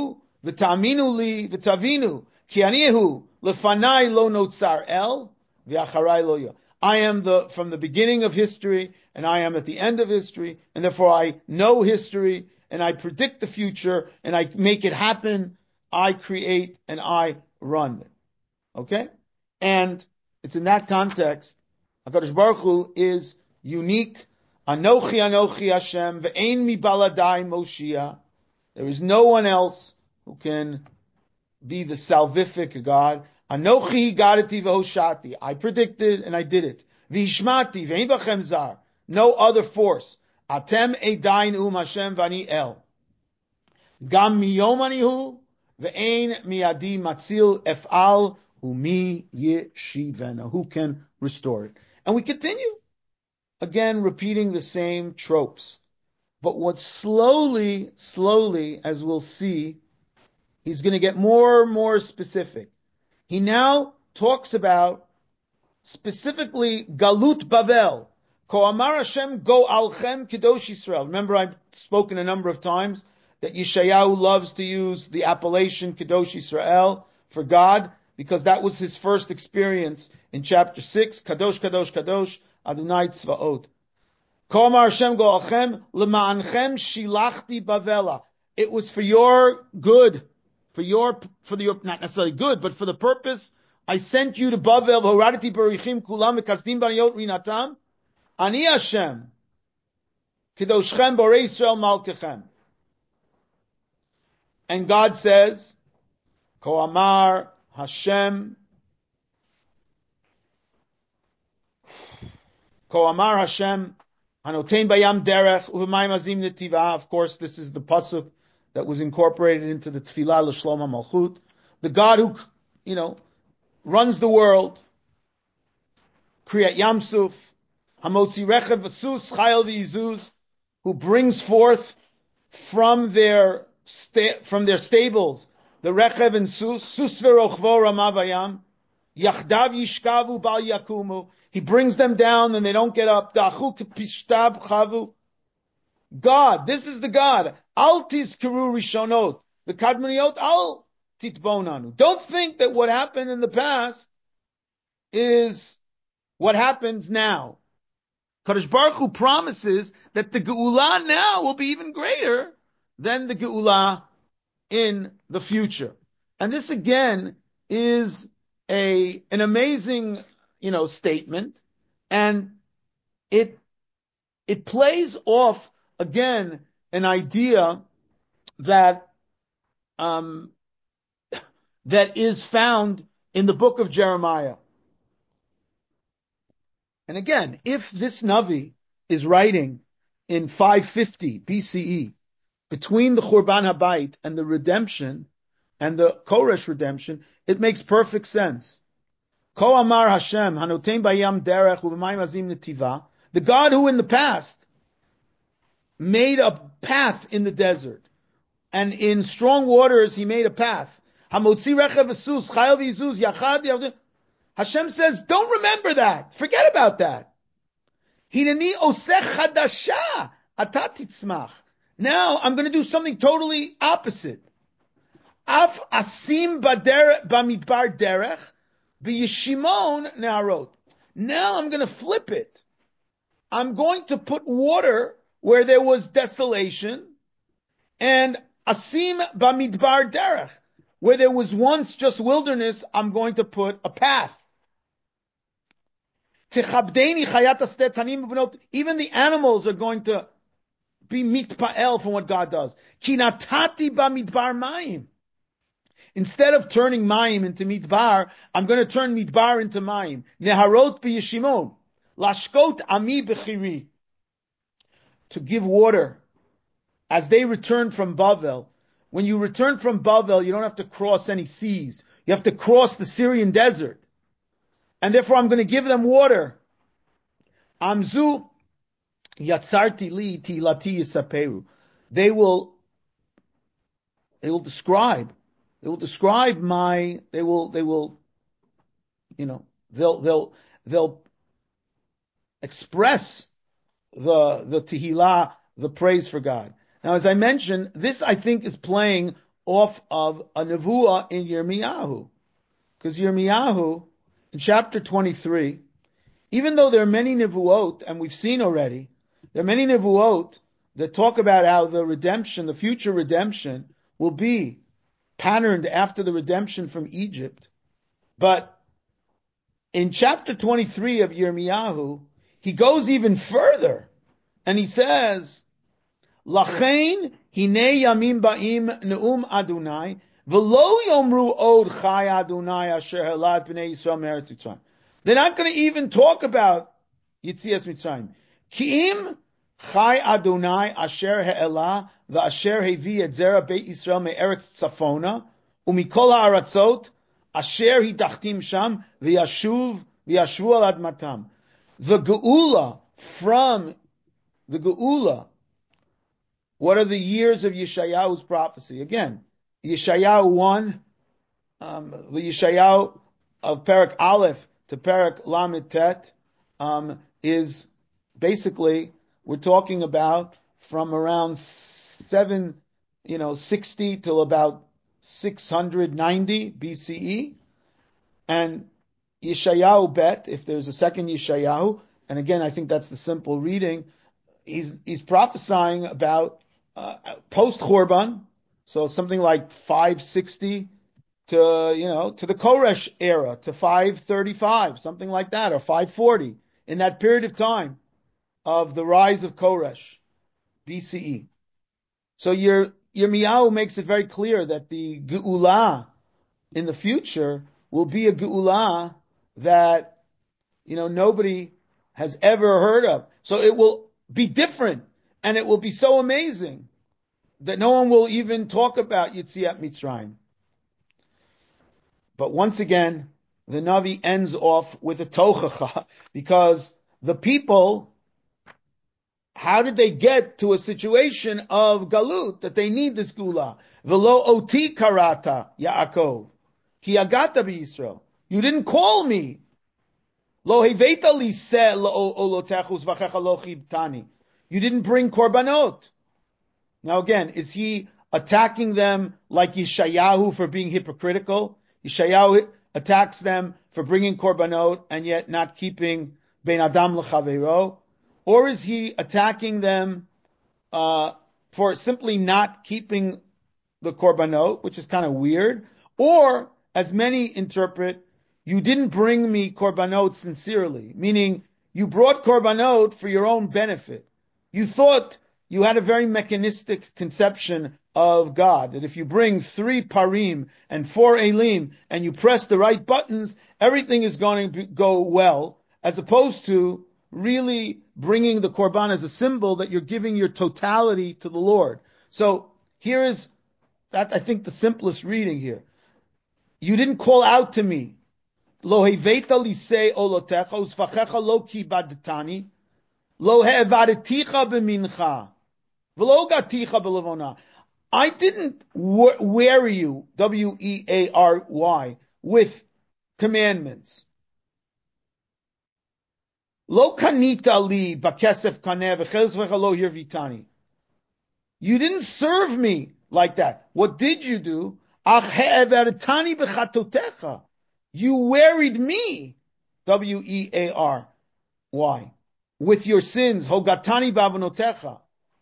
v'taminu li v'tavinu ki anihu lefanai lo notzar el v'acharai lo yo. I am from the beginning of history, and I am at the end of history, and therefore I know history, and I predict the future, and I make it happen. I create and I run it. Okay? And it's in that context, HaKadosh Baruch Hu is unique. Anochi, Anochi Hashem, ve'ein mi baladai Moshiach. There is no one else who can be the salvific God. Anochi gadati v'hoshati. I predicted and I did it. V'hishmati ve'ein bachem zar. No other force. Atem edain Hashem vani el. Gam miyom anihu ve'ein miyadi matzil ef'al umi yeshivena. Who can restore it? And we continue. Again, repeating the same tropes. But what slowly, as we'll see, he's going to get more and more specific. He now talks about specifically Galut Bavel. Ko amar Hashem go alchem kedosh Yisrael. Remember, I've spoken a number of times that Yeshayahu loves to use the appellation Kedosh Yisrael for God, because that was his first experience in chapter 6. Kadosh, Kadosh, Kadosh, Adonai Tzvaot. Ko amar Hashem go alchem lema'anchem shilachti Bavela. It was for your good, for your, not necessarily good, but for the purpose. I sent you to Bavel, v'horaditi berichim kulam v'kasdim baniyot rinatam. Ani Hashem, kedoshchem borei Yisrael malkechem. And God says, Ko amar Hashem, Ko amar Hashem, hanotein bayam derech u'v'mayim azim netiva. Of course, this is the pasuk that was incorporated into the Tefillah l'Shlom HaMalchut. The God who, runs the world, Kriyat Yamsuf, Hamotzi Rechev V'sus Chayil V'yizuz, who brings forth from their stables the Rechev and Sus V'rochvo Ramavayam, Yachdav Yishkavu Bal Yakumu. He brings them down and they don't get up. Dachu Pishtab Chavu. God, this is the God. Al Tizkeru Rishonot. The Kadmoniot Al Titbonanu. Don't think that what happened in the past is what happens now. Kadosh Baruch Hu promises that the Geula now will be even greater than the Geula in the future. And this again is an amazing, statement. And it plays off again an idea that that is found in the book of Jeremiah. And again, if this Navi is writing in 550 BCE, between the Churban HaBayit and the redemption, and the Koresh redemption, it makes perfect sense. Ko amar Hashem, hanotein bayam derech u'b'mayim azim netiva, the God who in the past made a path in the desert, and in strong waters he made a path. Hamotzi rechev v'sus, chayil v'yizuz, yachad yavdim. Hashem says, don't remember that. Forget about that. Hineni osech chadasha atat titzmach. Now I'm going to do something totally opposite. Af asim bamidbar derech v'yishimon ne'arot. Now I'm going to flip it. I'm going to put water where there was desolation, and asim bamidbar derech, where there was once just wilderness, I'm going to put a path. Even the animals are going to be mitpa'el from what God does. Kinatati bamidbar mayim. Instead of turning mayim into midbar, I'm going to turn midbar into mayim. Neharot b'yeshimon. Lashkot ami b'chiri. To give water. As they return from Bavel. When you return from Bavel, you don't have to cross any seas. You have to cross the Syrian desert. And therefore I'm going to give them water. Amzu yatzarti li tilati yisaperu. They will describe they'll express the tehillah, the praise for God. Now, as I mentioned, this I think is playing off of a nevuah in Yirmiyahu. Because Yirmiyahu, in chapter 23, even though there are many nevuot, and we've seen already, there are many nevuot that talk about how the redemption, the future redemption, will be patterned after the redemption from Egypt. But in chapter 23 of Yirmiyahu, he goes even further, and he says, Lachain hine yamim ba'im neum Adonai, v'lo yomru od chai Adonai asher helad b'nei Yisrael me'eretz Mitzrayim. They're not going to even talk about Yitzias Mitzrayim. Ki'im chai Adonai asher he'elah v'asher hevi et zera beit Yisrael me'eretz tzafona u'mikol ha'aratzot asher hidachtim sham v'yashvu al admatam. The Geula from the Geula. What are the years of Yeshayahu's prophecy? Again, Yeshayahu 1, the Yeshayahu of Perek Aleph to Perek Lamed Tet, is basically, we're talking about from around 760 till about 690 BCE. And Yeshayahu Bet, if there's a second Yeshayahu, and again, I think that's the simple reading, he's prophesying about post Churban, so something like 560 to the Koresh era, to 535, something like that, or 540, in that period of time of the rise of Koresh, BCE. So Yirmiyahu makes it very clear that the Geula in the future will be a Geula that nobody has ever heard of. So it will be different, and it will be so amazing that no one will even talk about Yetziat Mitzrayim. But once again, the Navi ends off with a tochacha, because the people, how did they get to a situation of galut, that they need this gula? Velo oti karata, Yaakov, ki agata b'Yisrael. You didn't call me. Lo heveta li se lo olotechus v'checha lo chibtani. You didn't bring korbanot. Now again, is he attacking them like Yeshayahu for being hypocritical? Yeshayahu attacks them for bringing korbanot and yet not keeping ben adam l'chaveiro? Or is he attacking them for simply not keeping the korbanot, which is kind of weird? Or, as many interpret, you didn't bring me korbanot sincerely, meaning you brought korbanot for your own benefit. You thought you had a very mechanistic conception of God, that if you bring 3 parim and 4 elim and you press the right buttons, everything is going to go well, as opposed to really bringing the korban as a symbol that you're giving your totality to the Lord. So here is that, I think, the simplest reading here. You didn't call out to me. Lo heveta lisei olotecha usvachecha lo kibadtani lo he'evadeticha b'mincha v'lo gaticha b'levona. I didn't weary you, W-E-A-R-Y, with commandments. Lo kanita li bakesef kaneh v'chezvecha lo hirvitani. You didn't serve me like that. What did you do? Ach he'evadetani b'chatotecha. You wearied me, W-E-A-R-Y, with your sins, hogatani b'avonotecha.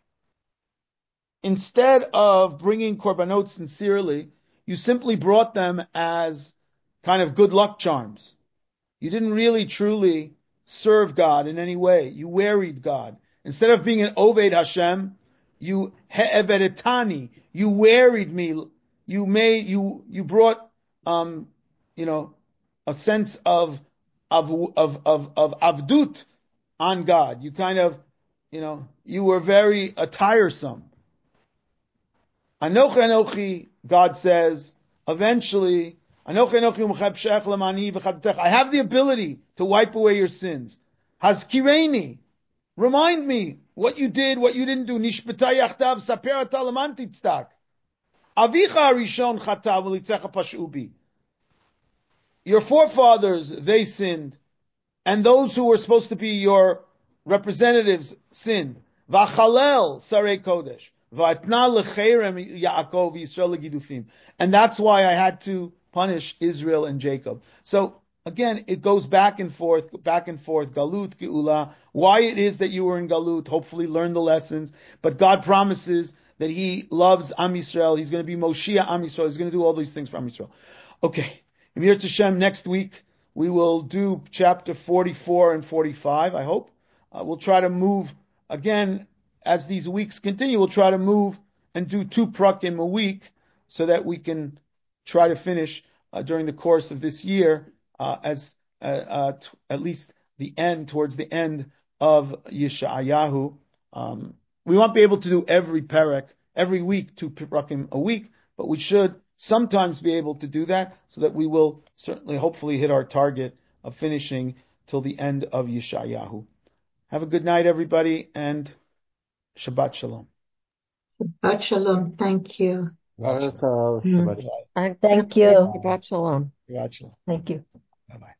Instead of bringing korbanot sincerely, you simply brought them as kind of good luck charms. You didn't really truly serve God in any way. You wearied God. Instead of being an Oved Hashem, you he'evedetani, you wearied me. You brought, a sense of avdut on God. You kind of, you were very tiresome. Anochi Anochi, God says, eventually, Anochi Anochi I have the ability to wipe away your sins. Hazkireni, remind me what you did, what you didn't do. Nishpeta yachtav saper atalaman titztak. Avicha arishon chatav ulitzecha pashubi. Your forefathers, they sinned, and those who were supposed to be your representatives sinned. Vachalel sarei kodesh. And that's why I had to punish Israel and Jacob. So again, it goes back and forth, Galut, Geula, why it is that you were in Galut, hopefully learn the lessons, but God promises that He loves Am Yisrael, He's going to be Moshiach Am Yisrael, He's going to do all these things for Am Yisrael. Okay, Emir Tashem, next week we will do chapter 44 and 45, I hope. We'll try to move, again, as these weeks continue, we'll try to move and do 2 prakim a week so that we can try to finish during the course of this year at least towards the end of Yeshayahu. We won't be able to do every parak, every week, 2 prakim a week, but we should sometimes be able to do that so that we will certainly, hopefully, hit our target of finishing till the end of Yeshayahu. Have a good night, everybody, and Shabbat Shalom. Shabbat Shalom. Thank you. Shabbat Shalom. Mm. Shabbat Shalom. Thank you. Shabbat Shalom. Shabbat Shalom. Thank you. Bye-bye.